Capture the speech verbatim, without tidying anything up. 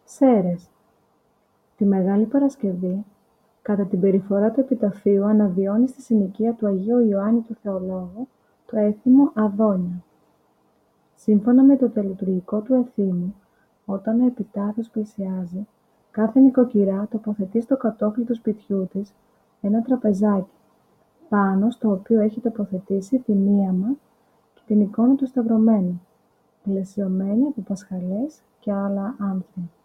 Σέρες. Τη Μεγάλη Παρασκευή, κατά την περιφορά του επιταφείου αναβιώνει στη συνοικία του Αγίου Ιωάννη του Θεολόγου το έθιμο «Αδόνια». Σύμφωνα με το τελετουργικό του εθήμου, όταν ο επιτάφιος πλησιάζει, κάθε νοικοκυρά τοποθετεί στο κατόφλι του σπιτιού της ένα τραπεζάκι, πάνω στο οποίο έχει τοποθετήσει τη μύαμα και την εικόνα του Σταυρωμένου, πλαισιωμένη από πασχαλές και άλλα άνθη.